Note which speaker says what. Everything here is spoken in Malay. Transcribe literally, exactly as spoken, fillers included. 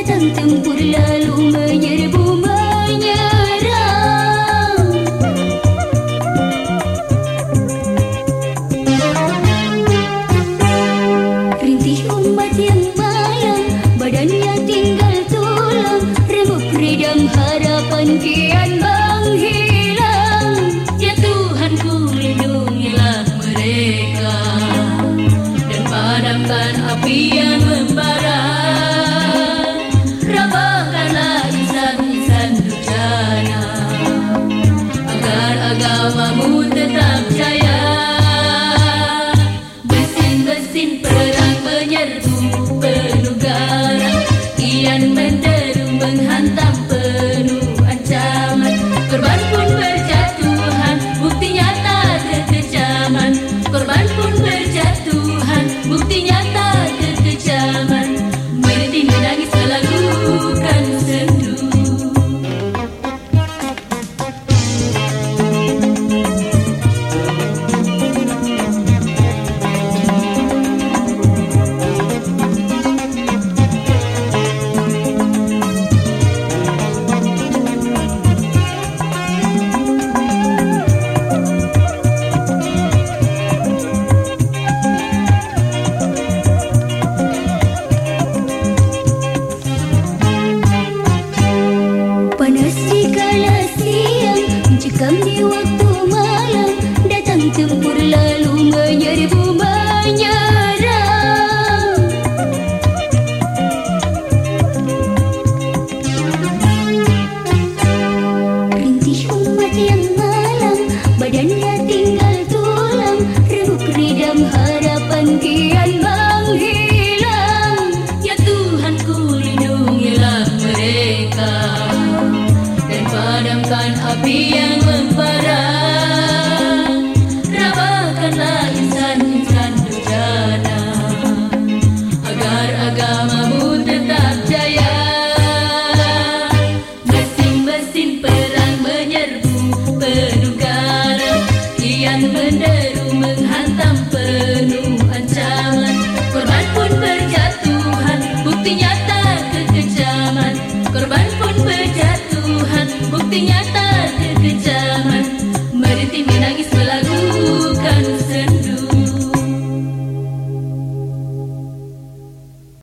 Speaker 1: datang tempur lalu menyerbu menyerang. Rintih umat yang malang, badannya tinggal tulang, remuk redam harapan kian menghilang. Ya Tuhanku, lindungilah mereka dan padamkan api yang membara. Rabahkanlah insan-insan durjana agar agamamu tetap jaya. Mesin-mesin perang menyerbu penuh garang, kian menderu menghantam penuh ancaman. Korban pun berjatuhan, bukti nyata kekejaman. Korban pun berjatuhan, bukti nyata kekejaman. Merintih menangis melakukan sendu. Panas di kala siang, mencekam di waktu malam, datang tempur lalu menyerbu menyerang. Rintih umat yang malang, badannya tinggal tulang, remuk redam harapan kian menghilang. Ya Tuhanku, lindungilah mereka dan padamkan api yang membara. Rabahkanlah insan-insan durjana agar agamamu tetap jaya. Mesin-mesin perang menyerbu penuh garang, kian menderu menghantam penuh ancaman. Korban pun berjatuhan, bukti nyata kekejaman. Korban pun berjatuhan, bukti nyata kekejaman. Merintih menangis